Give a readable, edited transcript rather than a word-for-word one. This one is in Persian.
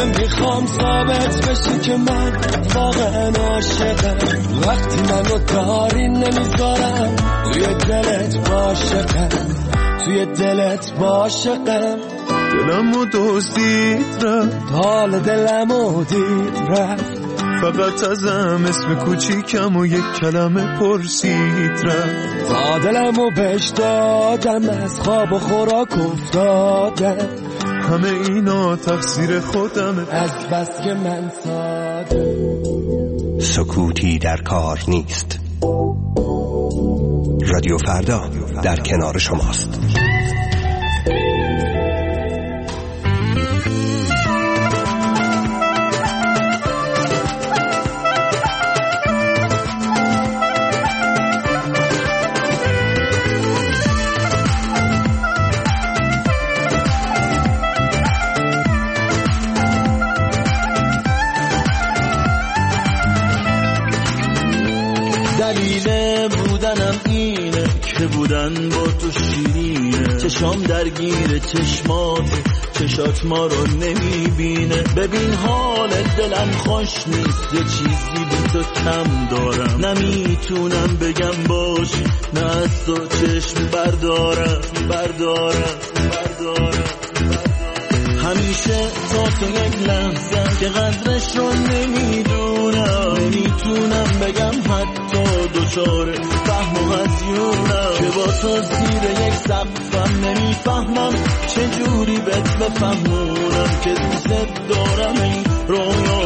دیگه میخوام ثابت بشی که من واقعا عاشقم. وقتی منو داری نمیذارم توی دلت عاشقم، توی دلت عاشقم. دلمو دزدید رفت، حال دلمو دید رفت، فقط ازم اسم کوچیکم و یک کلمه پرسید رفت. تا دلمو بهش دادم از خواب و خوراک افتادم. همه اینا تقصیر خودمه از بس که من ساده. سکوتی در کار نیست. رادیو فردا در کنار شماست. دلیل بودنم اینه که بودن با تو شیرینه. چشام درگیر چشمات، چشات ما رو نمیبینه. ببین حال دلم خوش نیست، یه چیزی بی تو کم دارم. نمیتونم بگم باش، نه از تو چشم بردارم. همیشه تا تو یک لحظه که قدرش رو نمیتونم بگم حتی دوچار فهم و هزیونم. که با تو زیر یک سقفم نمیفهمم چجوری بهت بفهمونم که دوست دارم. این رویا